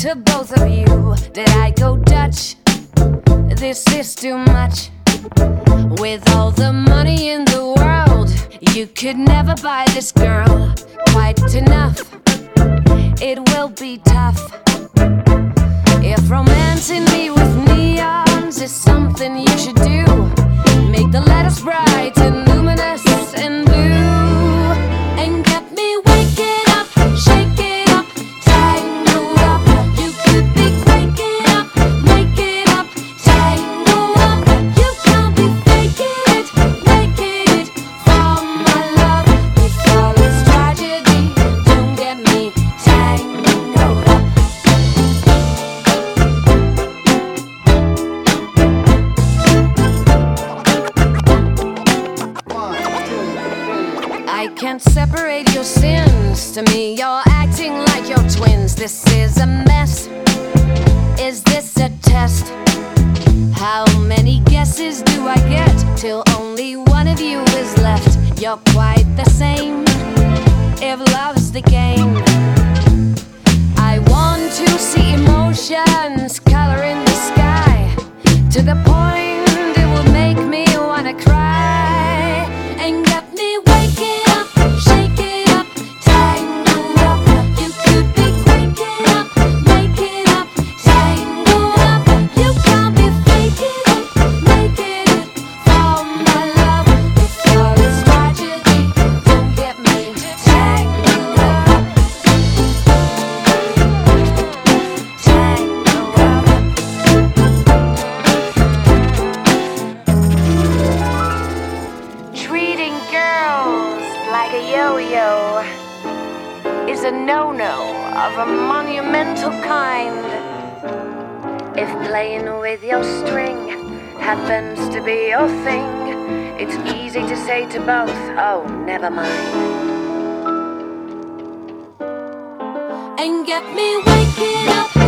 to both of you. Did I go Dutch? This is too much. With all the money in the world, you could never buy this girl quite enough. It will be tough. If romancing me with neons is something you should do, make the letters bright and luminous and blue, and get me waking up, shaking up, tangled up. You could be waking up, making up, tangled up. You can't be faking it, making it for my love. Before it's tragedy, don't get me tangled up. I can't separate your sins. To me, you're acting like you're twins. This is a mess. Is this a test? How many guesses do I get till only one of you is left? You're quite the same if love's the game. I want to see emotions color in the sky, to the point it will make me wanna cry, and get me waking up, shaking up, tangled up. You could be waking up, making up, tangled up. You can't be faking it, making it for my love. Before it's tragedy, don't get me tangled up, tangled up. Treating girls like a yo-yo is a no-no of a monumental kind. If playing with your string happens to be your thing, it's easy to say to both, oh, never mind. And get me waking up,